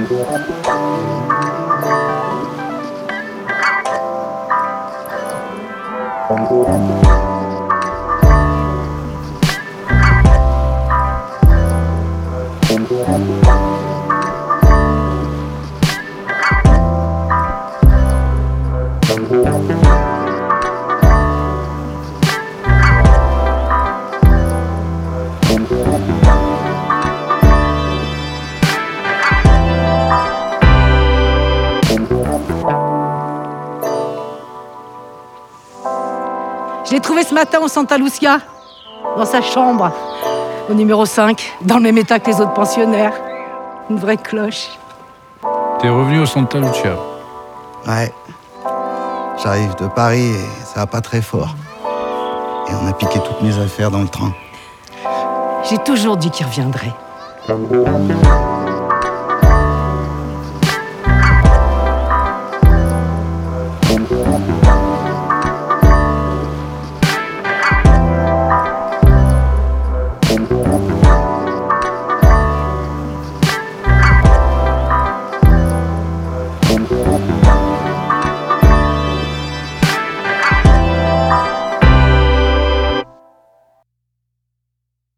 Je l'ai trouvé ce matin au Santa Lucia, dans sa chambre, au numéro 5, dans le même état que les autres pensionnaires. Une vraie cloche. T'es revenu au Santa Lucia? Ouais. J'arrive de Paris et ça va pas très fort. Et on a piqué toutes mes affaires dans le train. J'ai toujours dit qu'il reviendrait.